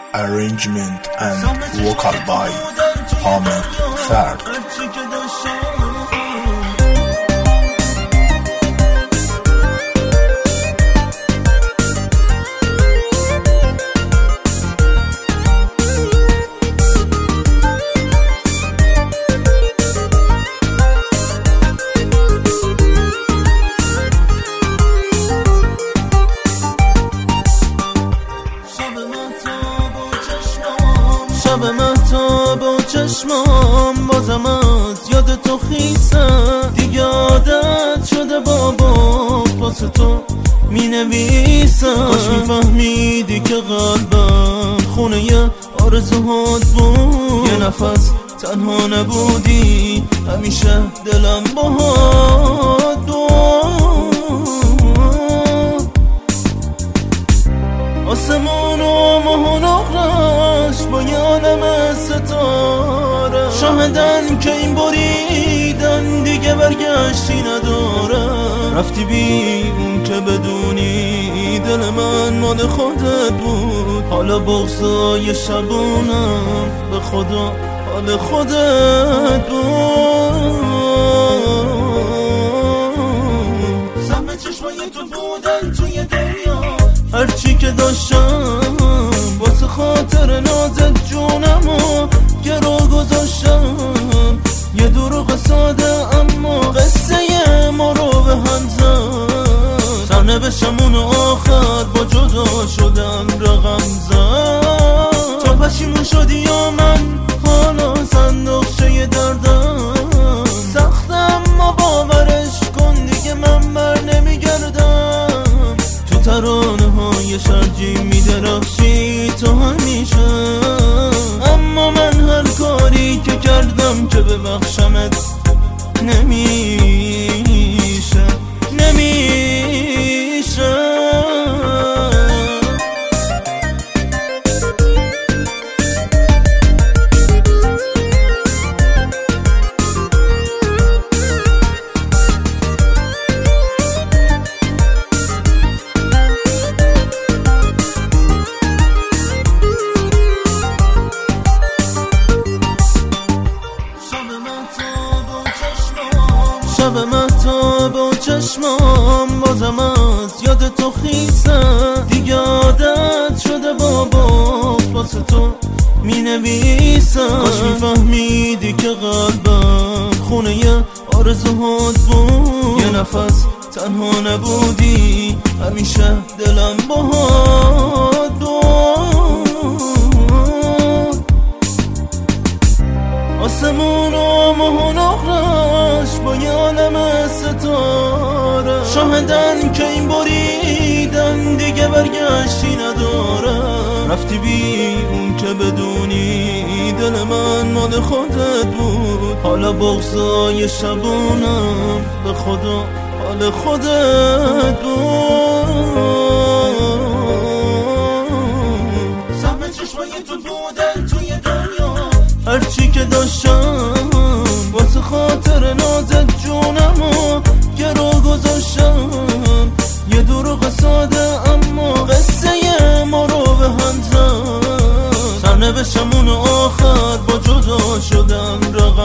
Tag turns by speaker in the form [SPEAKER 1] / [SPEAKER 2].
[SPEAKER 1] Arrangement and vocal by Ahmed Fard.
[SPEAKER 2] شب مهتاب و چشمام بازم از یاد تو خیسم، دیگه عادت شده بابا واسه تو می نویسم. کاش می فهمیدی که قلبم خونه ی آرزوهات بود، یه نفس تنها نبودی، همیشه دلم باهات بود. آسمون و ماه و نقرش با یه عالم ستاره شاهدن که این بریدن دیگه برگشتی نداره. رفتی بی اون که بدونی دل من مال خودت بود، حالا بغضای شبونم به خدا حال خودت بود. سهم چشمای تو بودن توی دنیا، هرچی که داشتم واسه خاطر نازت جونمو گرو گذاشتم. یه دروغ ساده اما قصه ما رو به هم زد، سرنوشتم اون آخر با جدا شدم رقم زد. تو پشیمون شدی یا من حالا صندوقچه دردم سختم، ما باورش کن دیگه من بر نمیگردم. تو ترانه های شرجی میدرخشی تو همیشه، اما من هر کاری که کردم که ببخشمت نمیشه نمیشه. شب مهتاب و چشمام بازم از یاد تو خیسم، دیگه عادت شده بابا واسه تو می نویسم. کاش می فهمیدی که قلبم خونه ی آرزوهات بود، یه نفس تنها نبودی، همیشه دلم باهات بود. آسمون و ماه و نقرش با یه عالم ستاره شاهدن که این بریدن دیگه برگشتی نداره. رفتی بی اون که بدونی دل من مال خودت بود، حالا بغضای شبونم به خدا حال خودت بود. سهم چشمای تو بودن توی دنیا، هرچی که داشتم واسه خاطر نازت جونمو گرو گذاشتم. یه دروغ ساده اما قصه ما رو به هم زد، سرنوشتم اون آخر با جدا شدم رقم